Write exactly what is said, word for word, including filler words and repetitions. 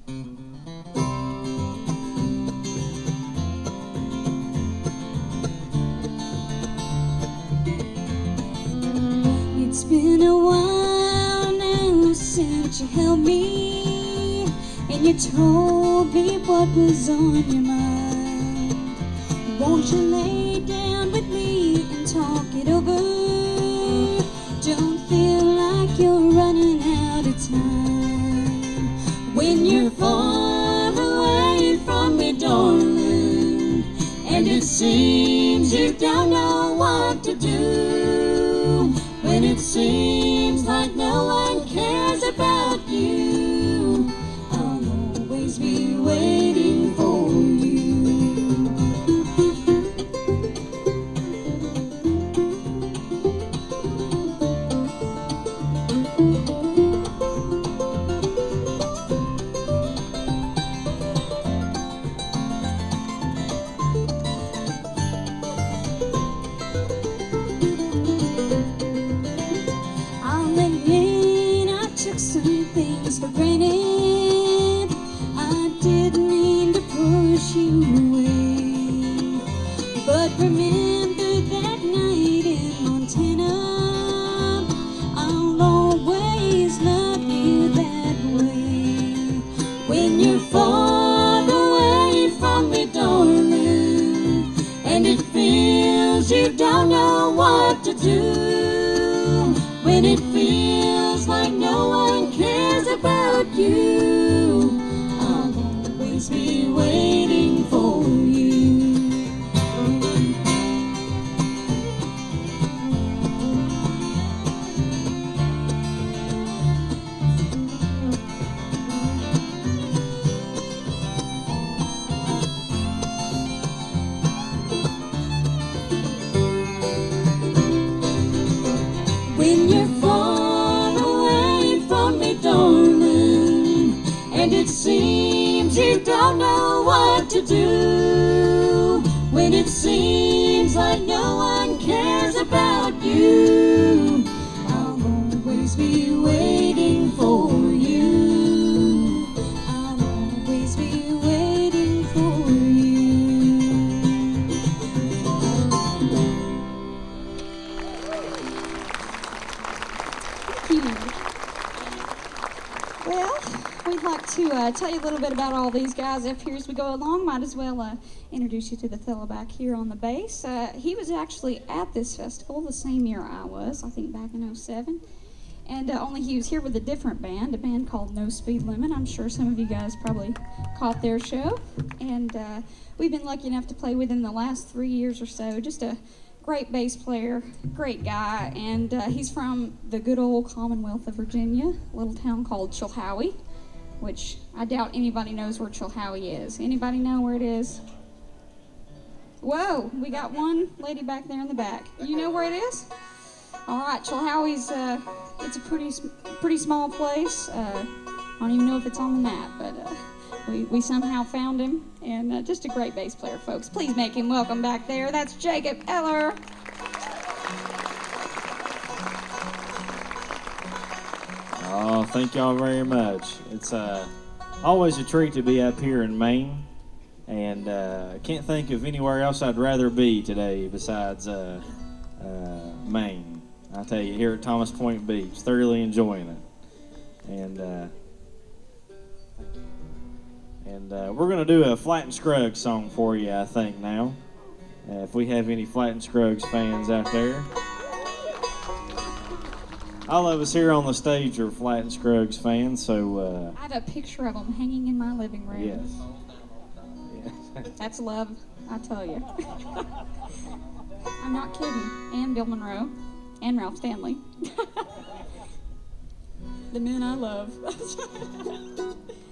It's been a while now since you held me and you told me what was on your mind. Won't you lay down with me and talk it over? Don't feel like you're running out of time. When you're far away from me, darling, and it seems you don't know what to do, when it seems like no one cares about you, I'll always be waiting for you. I'll admit I took some things for granted. I didn't mean to push you away, but remember that night in Montana, I'll always love you that way. When you're far away from me, darling, and it feels you don't know what to do, when it feels like no one cares about you, I'll always be waiting for you. When you're far away from me, darling, and it seems you don't know what to do, when it seems like no one cares about you, I'll always be waiting for you. I'll always be waiting for you. Well, we'd like to uh, tell you a little bit about all these guys up here as we go along. Might as well uh, introduce you to the fellow back here on the bass. Uh, he was actually at this festival the same year I was, I think back in oh seven. And uh, only he was here with a different band, a band called No Speed Limit. I'm sure some of you guys probably caught their show. And uh, we've been lucky enough to play with him the last three years or so. Just a great bass player, great guy, and uh, he's from the good old Commonwealth of Virginia, a little town called Chilhowie, which I doubt anybody knows where Chilhowie is. Anybody know where it is? Whoa, we got one lady back there in the back. You know where it is? All right, Chilhowie's, uh, it's a pretty pretty small place. Uh, I don't even know if it's on the map, but uh, we, we somehow found him, and uh, just a great bass player, folks. Please make him welcome back there. That's Jacob Eller. Oh, thank y'all very much. It's uh, always a treat to be up here in Maine, and uh, I can't think of anywhere else I'd rather be today besides uh, uh, Maine. I tell you, here at Thomas Point Beach, thoroughly enjoying it. And uh, and uh, we're going to do a Flatt and Scruggs song for you, I think, now. Uh, if we have any Flatt and Scruggs fans out there. All of us here on the stage are Flatt and Scruggs fans, so... Uh, I have a picture of them hanging in my living room. yes. yes. That's love, I tell you. I'm not kidding. And Bill Monroe. And Ralph Stanley. The men I love.